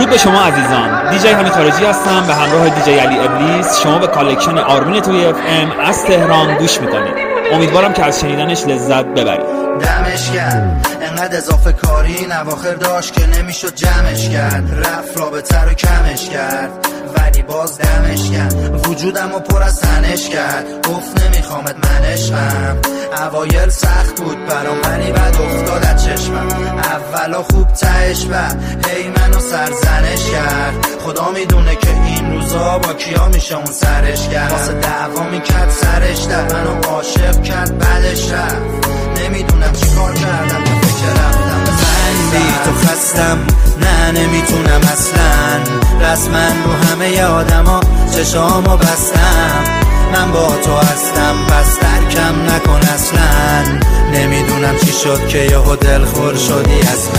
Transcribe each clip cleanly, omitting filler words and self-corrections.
درود به شما عزیزان. دیجی حمید خارجی هستم به همراه دیجی علی ابلیس. شما به کالکشن آرمین توی اف ام از تهران گوش میکنید. امیدوارم که از شنیدنش لذت ببرید. دمش کرد انقدر اضافه کاری نواخر داشت که نمیشد جمعش کرد، رفت رابطه رو کمش کرد ولی باز دمش کرد، وجودم رو پر از تنش کرد، گفت نمیخوامت من عشقم. اوایل سخت بود برام ولی بعد افتاد از چشمم، اولا خوب تهش بعد هی منو سرزنش کرد. خدا میدونه که این روزا با کیا میشه اون سرش کرد، واسه دعوا میکرد سرش در منو عاشق کرد بعدش رفت. نمیدونم چی کار کردم که فکر رفتم به من بی تو خستم، نه نمیتونم اصلا رسما رو همه آدما چشامو بستم. من با تو هستم پس ترکم نکن اصلا، نمیدونم چی شد که یهو دلخور شدی از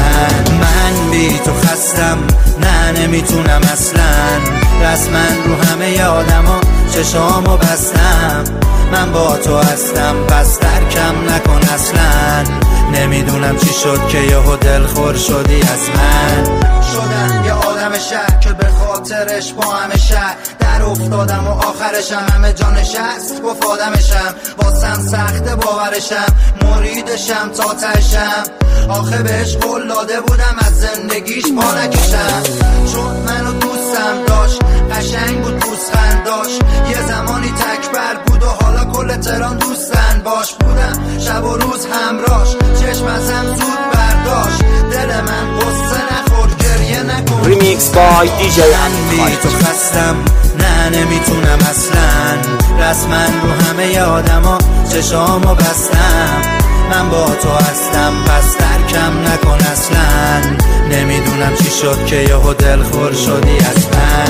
من بی تو خستم، نه نمیتونم اصلا رسما رو همه آدما چشامو بستم. من با تو هستم پس ترکم نکن اصلا، نمیدونم چی شد که یهو دلخور شدی از من. شدم یه آدم شهر که به خاطرش با همه شهر در افتادم و آخرشم همه جانش هست گفت آدمشم، واسم سخته باورشم، مریدشم تا تشم. آخه بهش قول داده بودم از زندگیش پا نکشم، چون منو دوستم داشت، قشنگ بود پوزخند داشت، یه زمانی تکبر بود و حالا کل تهران دوستن باش بودم، شب و روز همراش، چشم ازم زود برداشت، دل من قصه نخور گریه نکن. ریمیکس بای دیجی من بی تو خستم، نه نمیتونم اصلا رسما رو همه آدما چشامو بستم. من با تو هستم پس ترکم نکن اصلا، نمیدونم چی شد که یهو دلخور شدی از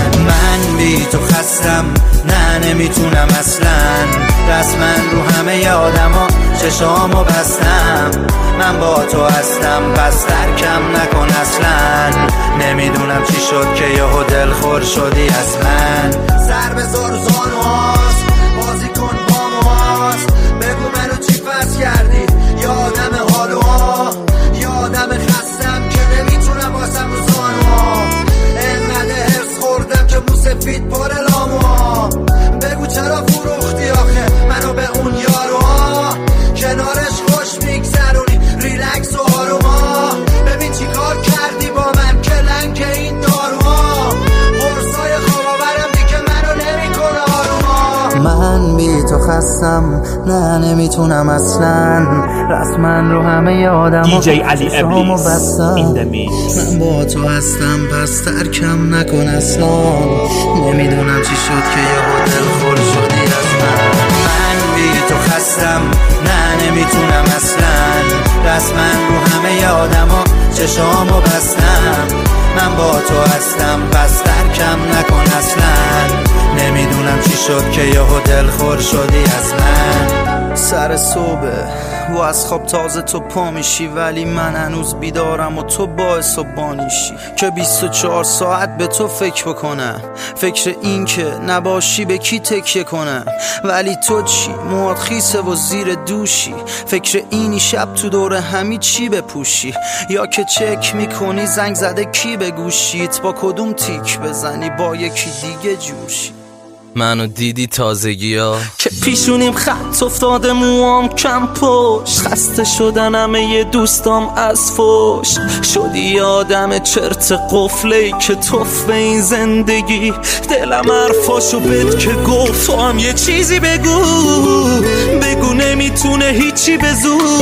من بی تو خستم، نه نمیتونم اصلا رسما رو همه آدما چشامو بستم. من با تو هستم پس ترکم نکن اصلا، نمیدونم چی شد که یهو دلخور شدی از من. سر بذار زانوهاست بازی کن با موهاست، بگو منو چی فرض کردی، یادم حالوها، یادم خستم که نمیتونم باسم رو زانوها، انقدر حرص خوردم که موسفید پر لاموها. بگو چرا فروختی آخه منو به اون یاروها، کنارش خوش میگذرونی ریلکس و آروما. ببین چی کار کردی با من که لنگ این داروها، قرصای خواباورم دیگه منو نمیکنه آروما. من بی تو خستم، نه نمیتونم اصلا رسما رو همه آدم دیجی علی ابلیس این دمیکس. من با تو هستم پس ترکم نکن اصلا، نمیدونم چی شد که یهو دلخور شدی از من بی تو خستم، نه نمیتونم اصلا رسما رو همه آدما چشامو بستم. من با تو هستم پس ترکم نکن اصلا، نمیدونم چی شد که یهو دلخور شدی از من. سر صبح و از خواب تازه تو پا میشی، ولی من هنوز بیدارم و تو باعث و بانیشی که 24 ساعت به تو فکر بکنم، فکر این که نباشی به کی تکیه کنم. ولی تو چی؟ موات خیسه و زیر دوشی، فکر اینی شب تو دور همی چی بپوشی، یا که چک میکنی زنگ زده کی به گوشیت، با کدوم تیک بزنی با یکی دیگه جوشی. منو دیدی تازگی ها که پیشونیم خط افتاده موام کم پشت، خسته شدن همه دوستام از فوش، شدی آدم چرت قفلی که توف به این زندگی. دلم حرفاشو بد که گفت تو هم یه چیزی بگو، بگو نمیتونه هیچی به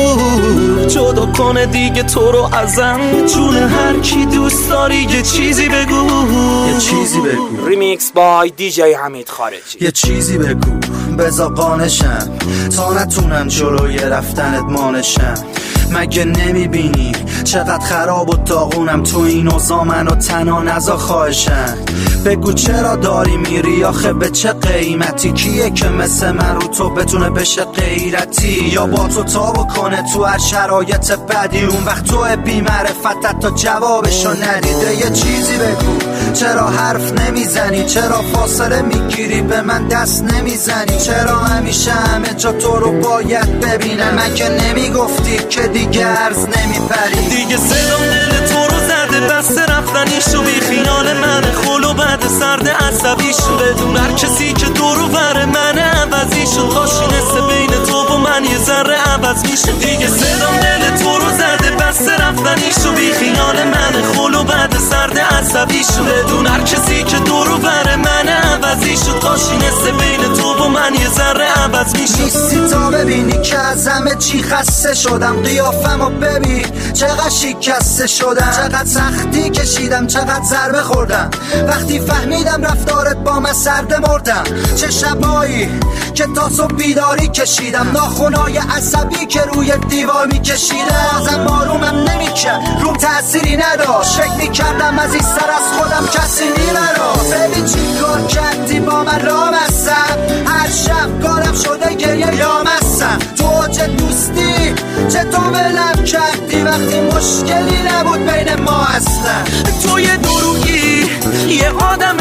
زور جدا کنه دیگه تو رو ازم، جون هر کی دوست داری یه چیزی بگو، یه چیزی بگو. ریمیکس بای دیجی حمید خارجی. یه چیزی بگو بذار قانشم تا نتونم جلوی رفتنت مانشم. مگه نمیبینی چقدر خراب و داغونم تو این اوضاع، منو تنها نذار خواهشم. بگو چرا داری میری آخه به چه قیمتی، کیه که مثل من رو تو بتونه بشه غیرتی، یا با تو تا بکنه تو هر شرایط بدی، اون وقت تو بی معرفتت تا جوابشو ندیده. یه چیزی بگو چرا حرف نمیزنی، چرا فاصله میگیری به من دست نمیزنی، چرا همیشه همه جا تو رو باید ببینم. من که نمیگفتی که دیگه عرض نمیپری، دیگه صدام دل تو رو زده زده بسته رفتنیشو، بی خیال من خلو بعد سرد عصبیشو، بدون هر کسی که دور و بر من عوضیشو، کاشینسته بین تو و من یه ذره عوض میشه. دیگه صدام دل تو رو زده بسته رفتنیشو، بی خیال من خلو بعد سرد عصبیشو، بدون هر کسی که دور و بر من عوضیشو، کاشینسته بین تو و من یه ذره عوض میشه. نیستی تا ببینی که از همه چی خسته شدم، قیافمو ببین چقدر شکسته شدم، چقدر سختی کشیدم، چقدر ضربه خوردم، وقتی فهمیدم رفتارت با من سرده مردم. چه شبایی که تا صبح بیداری کشیدم، ناخنای عصبی که روی دیوار میکشیدم، ازم آرومم نمیکرد، روم تأثیری نداشت، فکر میکردم از این سر از خودم کسی نیمراست. ببین چی کار کردی با من رامستم، هر شب کارم شده گریه یامستم. تو چه دوستی چطور ولم کردی وقتی مشکلی نبود بین ما اصلا. تو یه دروغی یه آدم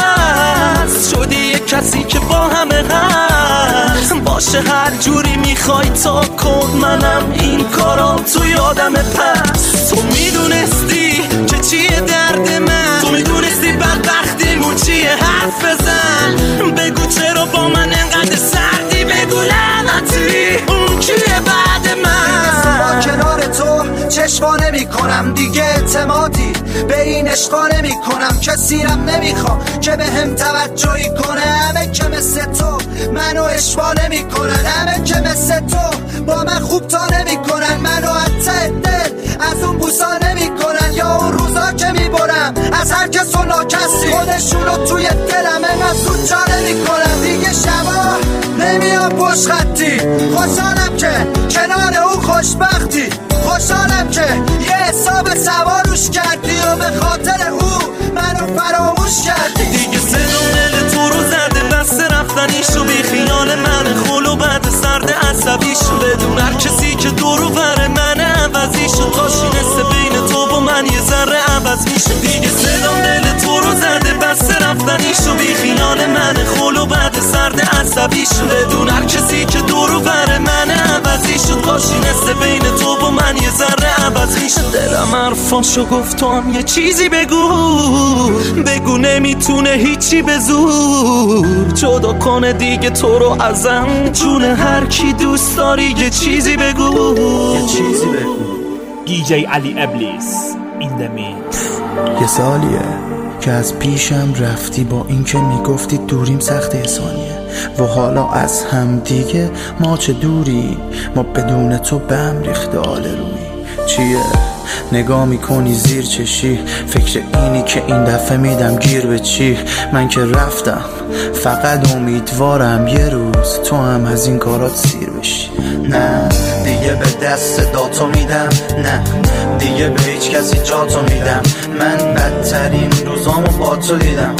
پس شدی، یه کسی که با همه هست باشه هر جوری میخوای تا کن، منم این کارا توی آدم پس. تو میدونستی که چیه درد من، تو میدونستی بدبختیمون چیه، حرف بزن بگو چرا با من انقدر سردی، بگو لعنتی اون کیه بعد من. با کنار تو چشوا نمی کنم دیگه، اعتمادی به این عشقا نمی کنم، کسی رم نمیخوام که به هم توجهی کنه. همه که مثل تو منو اشوا نمی کنن، همه که مثل تو با من خوب تا نمی کنن، منو حتی دل از اون بوسا نمی کنن، یا اون روزا که می برم از هر کس و ناکسی خودشونو توی دلم انقدر زود جا نمی کنن. دیگه شبا نمیام پشت خطی، خوشحالم که کنار اون خوشبختی، خوشحالم که یه حساب سواروش کردی و به خاطر او منو فراموش کردی. دیگه صدام دل تو رو زده بسته رفتنیشو، بی خیال من خلو بعد سرد عصبیشو، بدون هر کسی که دور و بر من عوضیشو، کاشینسته بین تو و من یه ذره عوض میشه. دیگه صدام دل تو رو زده بسته رفتنیشو، بی خیال من خلو بعد سرد عصبیشو، بدون هر کسی که دور و بر من عوضیشو، کاشینسته بین تو و من یه ذره عوض میشه. دلم حرفاشو گفت تو هم یه چیزی بگو نمیتونه هیچی به زور جدا کنه دیگه تو رو ازم، جون هر کی دوست داری یه چیزی بگو، یه چیزی بگو. دیجی علی ابلیس این the mix. یه سالیه که از پیشم رفتی، با اینکه میگفتی دوریم سخت ثانیه، و حالا از هم دیگه ما چه دوری، ما بدون تو به هم ریخته آل روی. چیه نگاه میکنی زیر چشی، فکر اینی که این دفعه میدم گیر به چی، من که رفتم فقط امیدوارم یه روز تو هم از این کارات سیر بشی. نه دیگه به دست داتو میدم، نه دیگه به هیچ کسی جاتو میدم، من بدترین روزامو با تو دیدم،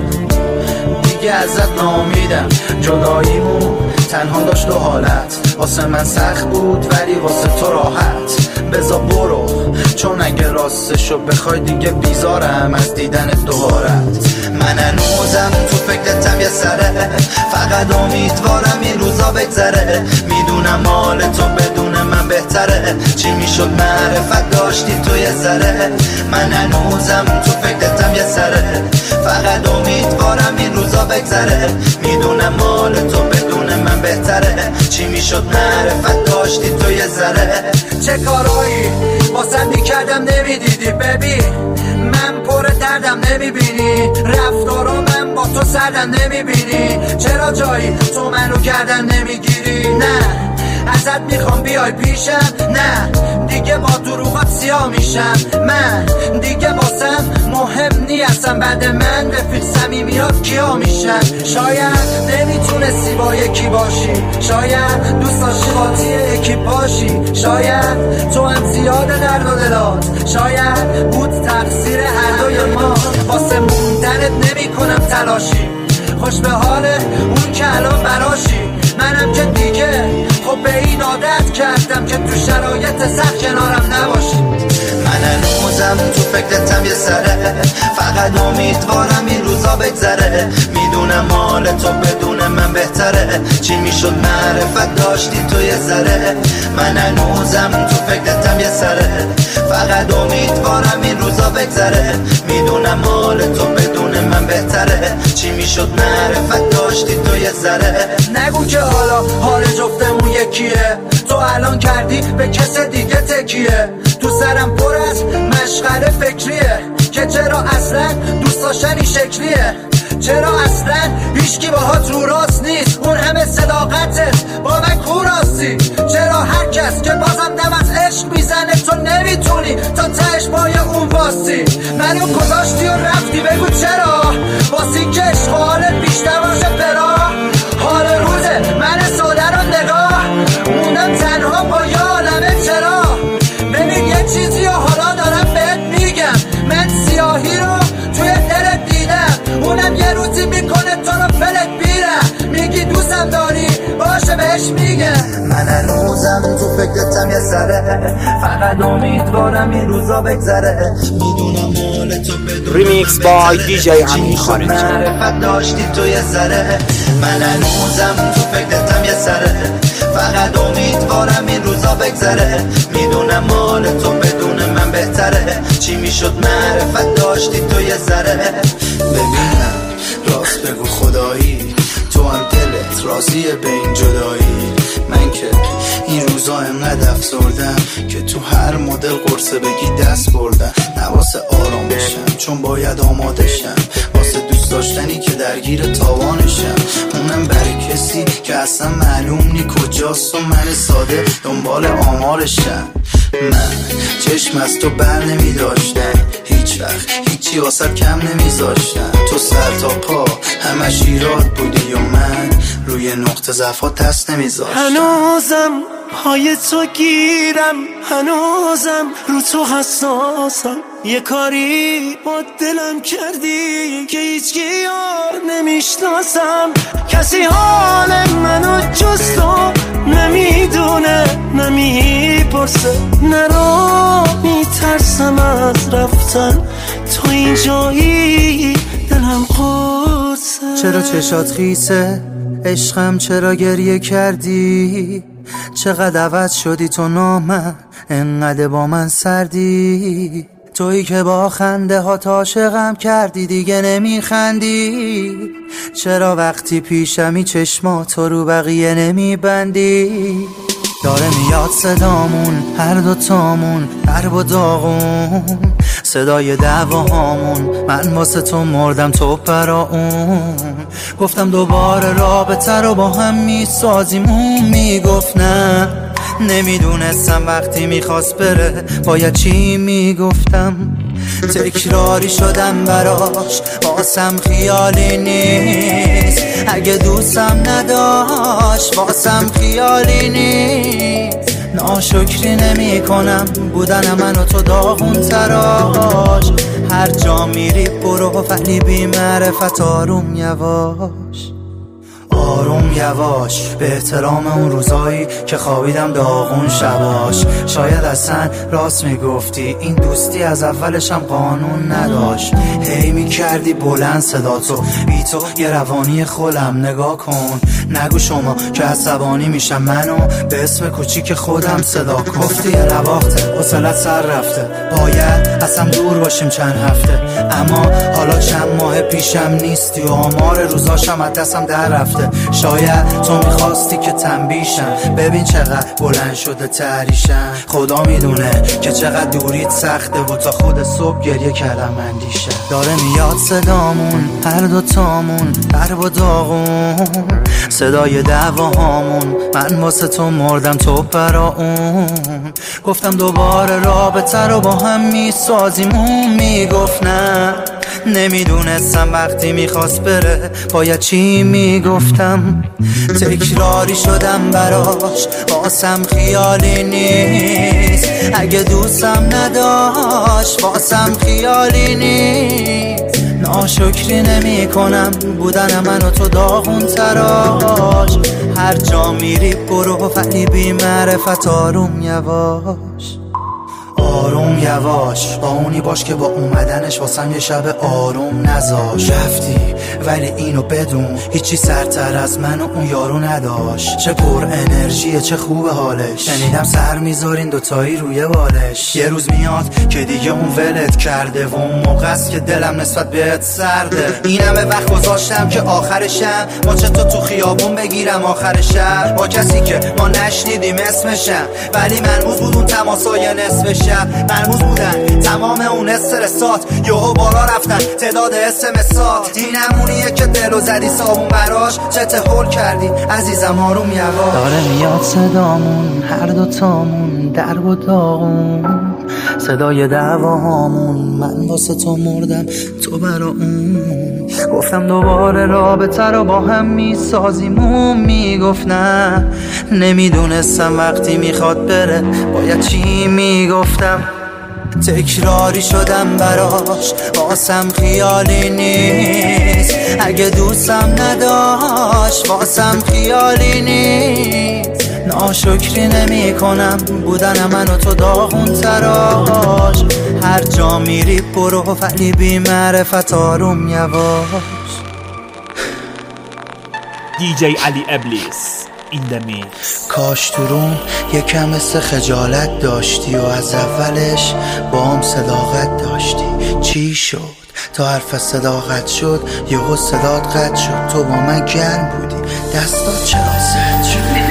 دیگه ازت ناامیدم. جداییمون تنها داشت دو حالت، واسه من سخت بود ولی واسه تو راحت. بذار برو چون اگه راستشو بخوای دیگه بیزارم از دیدن دوبارت. من هنوزم تو فکرتم یه سره، فقط امیدوارم این روزا بگذره، میدونم حال تو بدون من بهتره، چی میشد معرفت داشتی تو یه ذره. من هنوزم تو فکرتم یه سره، فقط امیدوارم این روزا بگذره، میدونم حال تو بدون من بهتره، چی میشد معرفت داشتی تو یه ذره. چه کارایی واسه میکردم نمیدیدی، ببین من پر دردم نمیبینی، رفتارو من با تو سردم نمیبینی، چرا جایی تو منو گردن نمیگیری. نه ازت میخوام بیای پیشم، نه دیگه با دروغات سیاه میشم، من دیگه واسم مهم نیستم، بعد من رفیق صمیمیات کیا میشن. شاید نمیتونستی با یکی باشی، شاید دوست داشتی قاطی یکی باشی، شاید تو هم زیاد درد و دلات، شاید بود تقصیر هر دوی ما، واسه موندنت نمی کنم تلاشی، خوش به حال اون که الان براشی، منم که دیگه خب به این عادت کردم که تو شرایط سخت کنارم نباشی. من هنوزم تو فکرتم یه سره، فقط امیدوارم این روزا بگذره، میدونم حال تو بدون من بهتره، چی میشد معرفت داشتی تو یه ذره. من هنوزم تو فکرتم یه سره، فقط امیدوارم این روزا بگذره. میدونم حال تو بدون من بهتره، چی میشد معرفت داشتی تو یه ذره. نگو که حالا حال جفتمون یکیه، تو الان کردی به کس دیگه تکیه. تو سرم پر از مشغله فکریه که چرا اصلا دوست داشتنی شکلیه، چرا اصلا هیچکی باهات رو راست نیست، اون همه صداقتت با من کوراستی. چرا هر کس که بازم دم از عشق میزنه تو نمیتونی تا تهش پای اون واستی. منو گذاشتی و رفتی، بگو چرا؟ واسی که عشق حالت بیشتر باشه فرا. حال روزه من ساده رو نگاه موندم تنها با یه عالمه چرا. ببین یه چیزی و حالا دارم بهت میگم، من سیاهی رو توی دلت دیدم، اونم یه روزی میکنه تو رو فلک بیرم. میگی دوستم داری باشه بهش میگم. من هنوزم تو فکرتم یه سره، فقط امیدوارم این روزا بگذره. میدونم حال تو بدون ریمیکس بای دیجی امین خارجی. معرفت داشتی تو یه ذره، من هنوزم تو فکرتم یه سره، فقط امیدوارم این روزا بگذره. میدونم حال تو بدون من بهتره، چی میشد معرفت داشتی تو یه ذره. ببینم راست بگو خدایی، تو هم دلت راضیه به این جدایی. من که این روزا انقدر افسردم که تو هر مدل قرصه بگی دست بردم. نواسه آرام بشم چون باید آماده شم، واسه دوست داشتنی که درگیر تاوانشم. اونم برای کسی که اصلا معلوم نی کجاست و من ساده دنبال آمارشم. من چشم از تو بر نمی داشتم، هیچ وقت هیچی واسه کم نمیذاشتم. تو سر تا پا همش ایراد بودی و من روی نقطه ضعفات دست نمیذاشتم. هنوزم های تو گیرم، هنوزم رو تو حساسم. یه کاری با دلم کردی که هیچ یار نمیشناسم. کسی حال منو جز تو نمیدونه نمیپرسه. نرا میترسم از رفتن، تو اینجایی دلم قرصه. چرا چشات خیسه عشقم، چرا گریه کردی؟ چقدر عوض شدی تو نامم، انقدر با من سردی. تویی که با خنده ها عاشقم کردی دیگه نمیخندی. چرا وقتی پیشمی چشماتو رو بقیه نمیبندی؟ داره میاد صدامون هر دوتامون درب و داغون، صدای دعواهامون. من واسه تو مردم تو برا اون. گفتم دوباره رابطه رو با هم میسازیم، اون میگفت نه. نمیدونستم وقتی میخواست بره باید چی میگفتم. تکراری شدم براش واسم خیالی نیست، اگه دوستم نداشت واسم خیالی نیست. ناشکری نمی کنم بودن من و تو داغون تراش. هر جا میری برو ولی بی معرفت آروم یواش، آروم یواش. به احترام اون روزایی که خوابیدم داغون شباش. شاید اصلا راست میگفتی این دوستی از اولشم قانون نداشت. هی میکردی بلند صداتو، بی تو یه روانی خولم. نگاه کن نگو شما که عصبانی میشم، منو به اسم کوچیک خودم صدا کن. گفتی یه نواخته حوصلت سر رفته، باید اصلا دور باشیم چند هفته. اما حالا چند ماه پیشم نیستی و آمار روزاشم از دستم در رفته. شاید تو میخواستی که تنبیشم، ببین چقدر بلند شده تحریشم. خدا میدونه که چقدر دوریت سخته و تا خود صبح گریه کردم اندیشه. داره میاد صدامون هر دوتامون درب و داغون، صدای دعواهامون. من واسه تو مردم تو برا اون. گفتم دوباره رابطه رو با هم میسازیم، اون میگفت نه. نمیدونستم وقتی میخواست بره باید چی میگفتم. تکراری شدم براش واسم خیالی نیست، اگه دوستم نداشت واسم خیالی نیست. ناشکری نمی کنم بودن من و تو داغون تراش. هر جا میری برو ولی بی معرفت آروم یواش، آروم یواش، با اونی باش که با اومدنش واسم یه شب آروم نذاش. رفتی ولی اینو بدون هیچی سرتر از من و اون یارو نداشت. چه پر انرژیه، چه خوب حالش، شنیدم سر میذارین دوتایی روی بالش. یه روز میاد که دیگه اون ولت کرده و اون موقع است که دلم نسبت بهت سرده. این همه وقت گذاشتم که آخرشم ماچتو تو خیابون بگیرم آخر شب، با کسی که ما نشنیدیم اسمشم، ولی مرموز بود اون تماسای نصف شب. مرموز بودن تمام اون استرسات، یهو بالا رفتن تعداد اسمسات. این همونیه که دلو زدی صابون براش، چته هول کردی عزیزم آروم یواش. داره میاد صدامون هر دوتامون درب و داغون، صدای دعواهامون، من واسه تو مردم تو برا اون. گفتم دوباره رابطه رو با هم میسازیم، اون میگفت نه. نمیدونستم وقتی میخواد بره باید چی میگفتم. تکراری شدم براش، واسم خیالی نیست. اگه دوستم نداشت واسم خیالی نیست. ناشکری نمی کنم بودن من و تو داغون تراش. هر جا میری برو ولی بی معرفت آروم یواش. دیجی علی ابلیس این دمیکس. کاش تو روم یکم مثل خجالت داشتی و از اولش با هم صداقت داشتی. چی شد تا حرف صداقت شد یهو صدات قطع شد؟ تو با من گرم بودی دستات چرا سرد شد؟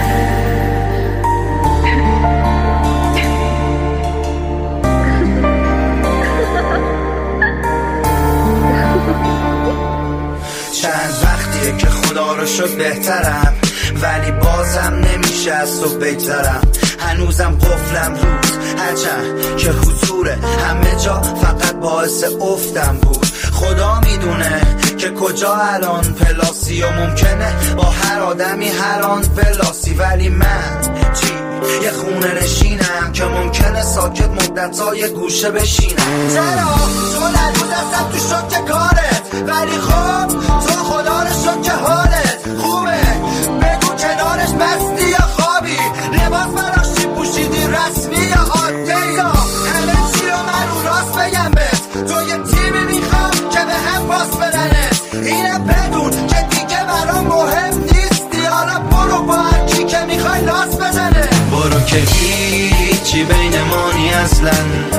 چند وقتیه که خدا رو شد بهترم، ولی بازم نمیشه از تو بگذرم. هنوزم قفلم روز هرچند که حضوره همه جا فقط باعث افتم بود. خدا میدونه که کجا الان پلاسی و ممکنه با هر آدمی هر آن پلاسی، ولی من چی؟ یه خونه نشینم که ممکنه ساکت مدت‌های گوشه بشینم. چرا؟ چون هنوز هستم تو شوک کارت، ولی خب تو خدا رو شد که حالت خوبه. بگو کنارش مستی یا خوابی، لباس براشی پوشیدی رسمی یا عادی، یا همه چی رو من رو راست بگم بهت. تو یه تیمی میخوام که به هم پاس بدنت. اینه بدون که دیگه برام مهم نیستی. حالا برو با هر کی که میخوای لاس بزنه. برو که هیچی بین مانی اصلا،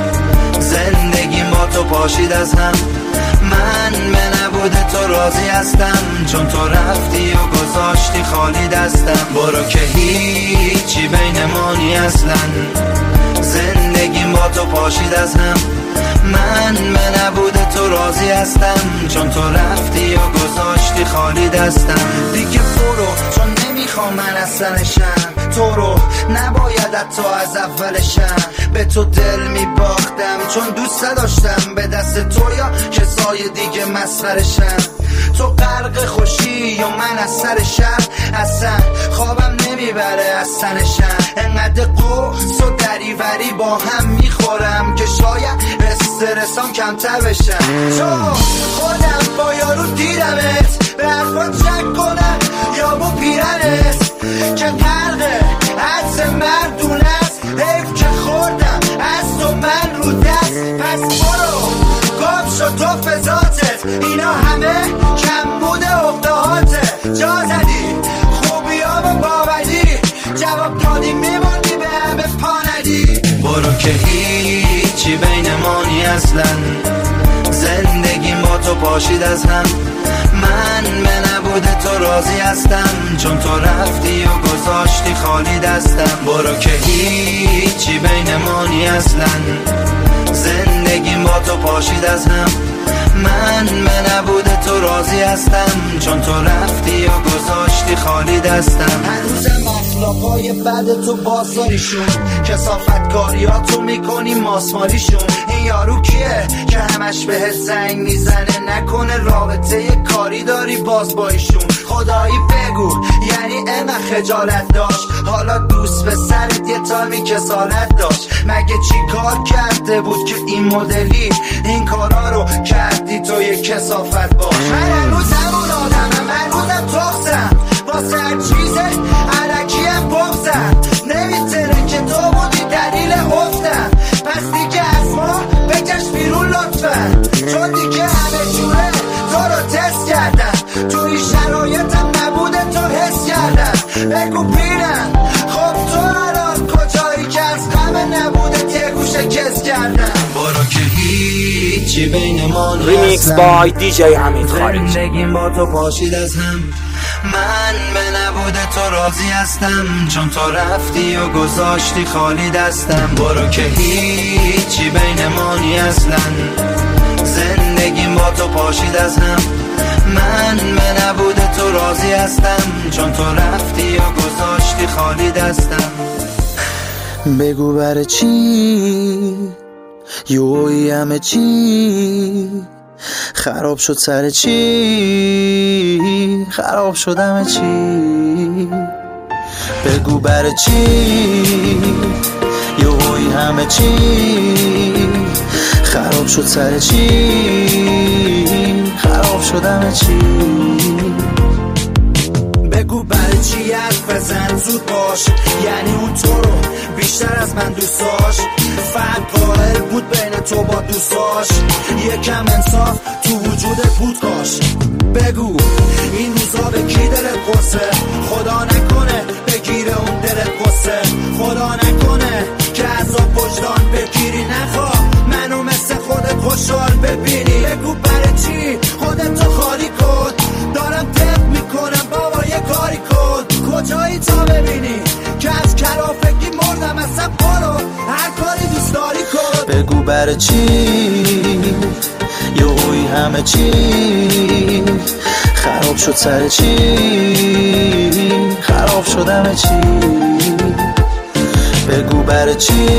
زندگیم با تو پاشید از هم. من به نبود تو راضی هستم، چون تو رفتی و گذاشتی خالی دستم. برو که هیچی بین مانی اصلا، زندگیم با تو پاشید از هم. من به نبود تو راضی هستم، چون تو رفتی و گذاشتی خالی دستم. دیگه برو چون نمیخوام من اصلا شم تو رو، نباید حتی از اولشم به تو دل میباختم، چون دوست داشتم به دست تو یا کسای دیگه مسخرشم. تو غرق خوشی یا من از سر شب، اصلا خوابم نمیبره از سنشم. انقدر قرص و دریوری با هم میخورم که شاید استرسام کمتر بشم. چون خودم با یارو دیدمت، به حرفات شک کنم یا با پیرنت که غرقه عکس مردون است. حیف که خوردم از تو من رو دست. پس برو گم شد تو فضاتت، اینا همه کم بوده اقدهاتت. جا زدی خوبی ها و باوری، جواب دادی میماندی به همه پاندی. برو که هیچی بین مانی اصلا، زندگیم با تو پاشید از هم. من به نبود تو راضی هستم، چون تو رفتی و گذاشتی خالی دستم. برو که هیچی بین مانی اصلا، زندگیم با تو پاشید از هم. من به نبود تو راضی هستم، چون تو رفتی و گذاشتی خالی دستم. هنوزم اخلاقای بد تو بازاریشون، کثافتکاریاتو میکنی ماسمالیشون. این یارو کیه که همش بهت زنگ میزنه؟ نکنه رابطه کاری داری باز با ایشون؟ خدایی بگو یعنی اینقدر خجالت داشت؟ حالا دوست به سرت یه تایمی کسالت داشت؟ مگه چی کار کرده بود که این مدلی این کارا رو کردی تو یه کثافت باش؟ من هنوز همون آدمم، هنوزم تخصم واسه هر چیزه علکیم بغزم. نمیتونه که تو بودی دلیل افتم، پس کردم. برو که هیچی بین ما نیست. ریمیکس بای دیجی حمید خارجی. زندگیم با تو پاشید از هم، من به نبود تو راضی هستم، چون تو رفتی و گذاشتی خالی دستم. برو که هیچی بین ما نیست اصلا، زندگیم با تو پاشید از هم، من به نبود تو راضی هستم، چون تو رفتی و گذاشتی خالی دستم. بگو برای چی یوی همه چی خراب شد، سر چی خراب شد همه چی. بگو برای چی یوی همه چی خراب شد، سر چی خراب شد همه چی. بگو برای چی حرف بزن زود باش، یعنی اون تو رو بیشتر از من دوست داشت، فرق قائل بود بین تو با دوستاش، یکم انصاف تو وجودت بود کاش. بگو این روزا به کی دلت قصه، خدا نکنه بگیره اون دلت قصه، خدا نکنه که عذاب وجدان بگیری، نخواه منو مثل خودت خوشحال ببینی. بگو برای چی خودتو خالی کن، دارم تپ میکنم بابا یه کاری کن، کجایی تا ببینی که از کلافگی مردم، اصلا برو هر کاری دوست داری کن. بگو برای چی یوی همه چی خراب شد، سر چی خراب شد همه چی. بگو برای چی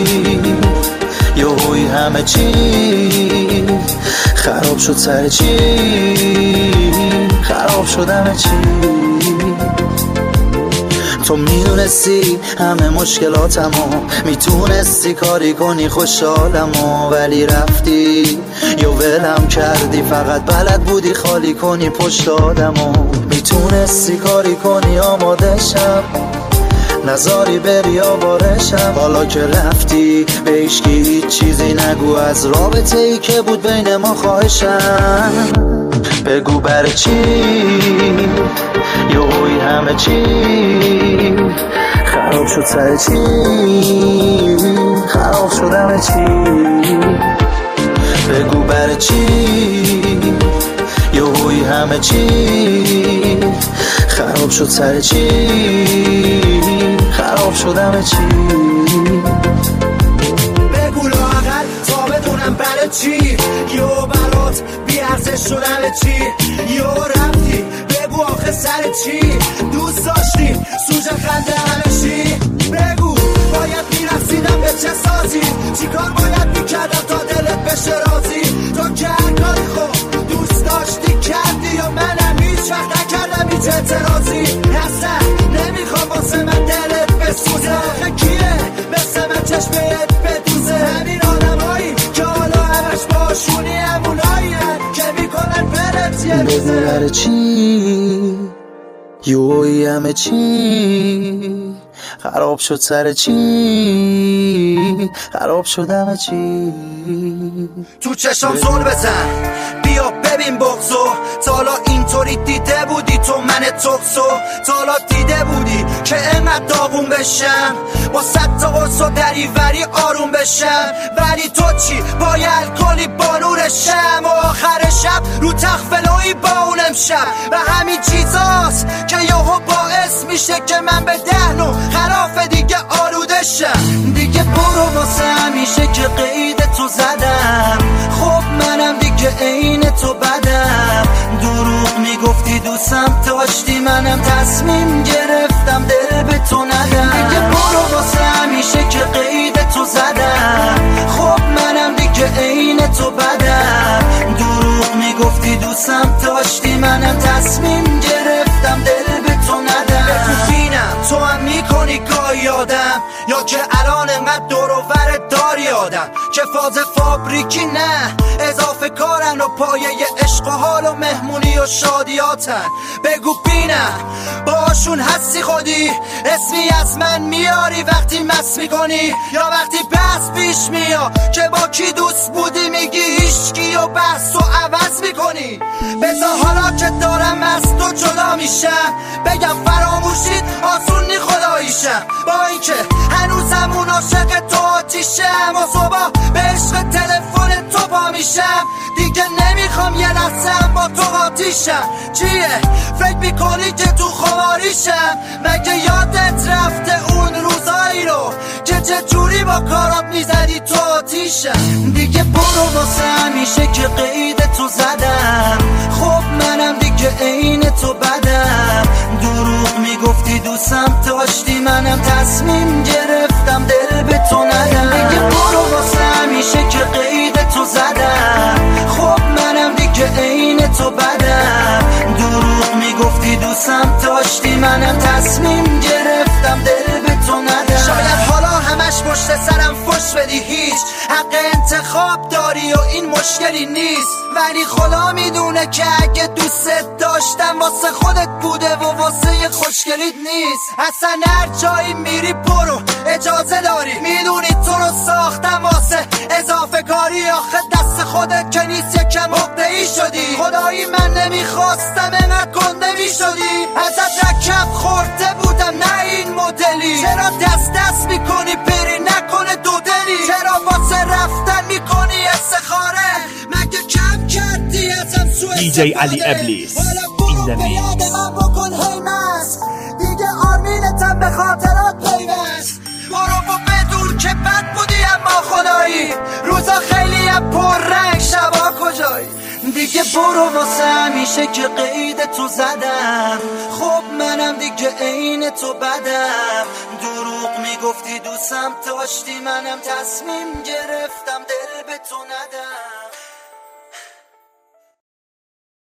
یوی همه چی خراب شد، سر چی خراب شد همه چی. تو میدونستی همه مشکلاتمو، میتونستی کاری کنی خوشحالمو، ولی رفتی یا ولم کردی، فقط بلد بودی خالی کنی پشت آدمو. میتونستی کاری کنی آمادشم، نزاری بری آوارشم، حالا که رفتی به هیچکی هیچ چیزی نگو از رابطه ای که بود بین ما خواهشم. بگو برای چی یوی همه چی خراب شد، سر چی خراب شد همه چی. بگو برای چی یوی همه چی خراب شد، سر چی خراب شد همه چی. بگو لااقل تا بدونم برای چی یو برات بی‌ارزش شد همه چی، یو رفتی بگو آخه سر چی، دوست داشتی سوژه خنده همه چی. بگو باید میرسیدم به چه سازی، چیکار باید میکردم تا دلت بشه راضی، تو که هر کاری خوب دوست داشتی کردی، یا منم هیچ وقت نکردم هیچ اعتراضی. اصلا نمیخوام واسه من دلت بسوزه، آخه کیه مثل من چشمت بدوزه، همین آدمایی که حالا همش باشونی همونایی که میکنن برت یه روزه. بگو برای چی یوی همه چی خراب شد، سر چی خراب شد همه چی. تو چشم زل بزن بیا ببین بغضو، تا حالا اینطوری دیده بودی تو من تقصو، تا حالا دیده بودی که انقدر داغون بشم، با 100 تا قرص و دریوری آروم بشم، ولی تو چی با یه الکلی با نورشم، و آخر شب رو تخت فلوی با اون امشب، و همین چیزاست که یهو باعث میشه که من به دهنو خراف دیگه آلوده شم. دیگه برو واسه همیشه که قید تو زدم، خب منم دیگه عین تو بدم، دروغ میگفتی دوستم داشتی، منم تصمیم گرفتم دل به تو ندم. دیگه برو واسه همیشه که قید تو زدم، خب منم دیگه عین تو بدم، دروغ میگفتی دوستم داشتی، منم تصمیم گرفتم دل به تو ندم. بینم تو هم میکنی گاهی آدم، یا که الان انقدر دور و برت داری آدم که فاز فابریکی نه اضافه کارن و پایه عشق و حال و مهمونی و شادیاتن. بگو بینم باشون هستی خودی، اسمی از من میاری وقتی مس میکنی، یا وقتی بحث پیش میاد که با کی دوست بودی میگی هیچکی و بحث و عوض میکنی. بذار حالا که دارم از تو جدا میشم بگم فراموشید آسون نی خداییشم، با اینکه هنوزم اون عاشق تو آتیشم، و صبح تلفن تو پا میشم، دیگه نمیخوام یه لحظه با تو قاطیشم. چیه فکر میکنی که تو خماریشم؟ مگه یادت رفته اون روزایی رو که چه جوری با کارات میزدی تو آتیشم؟ دیگه برو واسه همیشه که قید تو زدم، خب منم دیگه عین تو بدم. دروغ میگفتی دوستم داشتی، منم تصمیم گرفتم دل به تو ندم. دیگه برو واسه همیشه که قید تو زدم، خب منم دیگه عین تو بدم. دروغ میگفتی دوستم داشتی، منم تصمیم گرفتم دل به تو ندم. شاید حالا همش پشت سرم فش بدی، هیچ حق انتخاب داری و این مشکلی نیست، ولی خدا میدونه که اگه دوست داشتم واسه خودت بوده و واسه خوشگلیت نیست. اصلا هر جایی میری برو اجازه داری، میدونی تو رو ساختم واسه اضافه کاری. آخه دست خودت که نیست یکم عقده‌ای شدی، خدایی من نمیخواستم اینقدر گنده میشدی. ازت رکب خورده بودم نه این مدلی، چرا دست میکنی بری نکنه دو دلی؟ چرا واسه رفتن میکنی استخاره؟ مگه کم کردی ازم سو دیجی علی ابلیس این دمیکس. من بکن هیمس دیگه آرمینتم به خاطرات پیوست. برو و بدون که بد بودی اما خدایی، روزا خیلی پر رنگ شبا کجایی؟ دیگه برو واسه همیشه که قید تو زدم، خب منم دیگه عین تو بدم. دروغ میگفتی دوستم داشتی، منم تصمیم گرفتم دل به تو ندم.